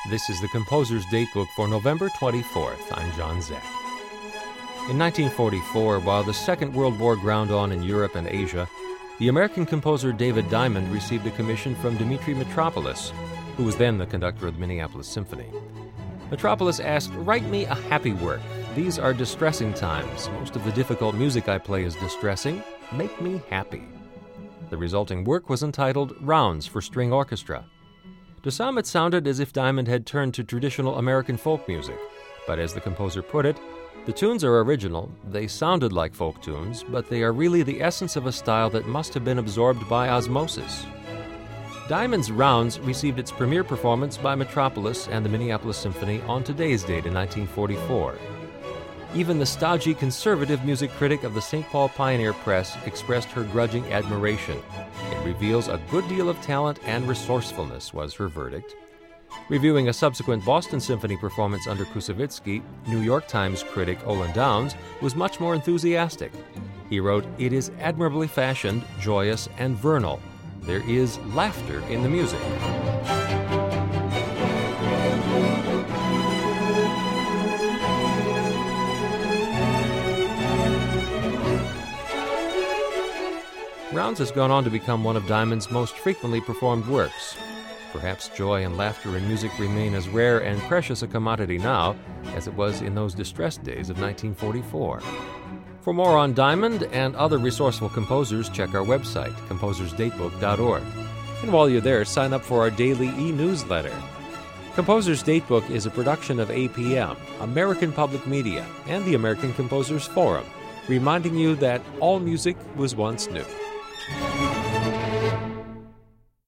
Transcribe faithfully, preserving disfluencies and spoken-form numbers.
This is the Composer's Datebook for November twenty-fourth. I'm John Zek. In nineteen forty-four, while the Second World War ground on in Europe and Asia, the American composer David Diamond received a commission from Dmitri Mitropoulos, who was then the conductor of the Minneapolis Symphony. Mitropoulos asked, "Write me a happy work. These are distressing times. Most of the difficult music I play is distressing. Make me happy." The resulting work was entitled Rounds for String Orchestra. To some, it sounded as if Diamond had turned to traditional American folk music, but as the composer put it, the tunes are original, they sounded like folk tunes, but they are really the essence of a style that must have been absorbed by osmosis. Diamond's Rounds received its premiere performance by Mitropoulos and the Minneapolis Symphony on today's date in nineteen forty-four. Even the stodgy conservative music critic of the Saint Paul Pioneer Press expressed her grudging admiration. It reveals a good deal of talent and resourcefulness, was her verdict. Reviewing a subsequent Boston Symphony performance under Koussevitzky, New York Times critic Olin Downs was much more enthusiastic. He wrote, "It is admirably fashioned, joyous, and vernal. There is laughter in the music." Rounds has gone on to become one of Diamond's most frequently performed works. Perhaps joy and laughter in music remain as rare and precious a commodity now as it was in those distressed days of nineteen forty-four. For more on Diamond and other resourceful composers, check our website, composers datebook dot org. And while you're there, sign up for our daily e-newsletter. Composer's Datebook is a production of A P M, American Public Media, and the American Composers Forum, reminding you that all music was once new.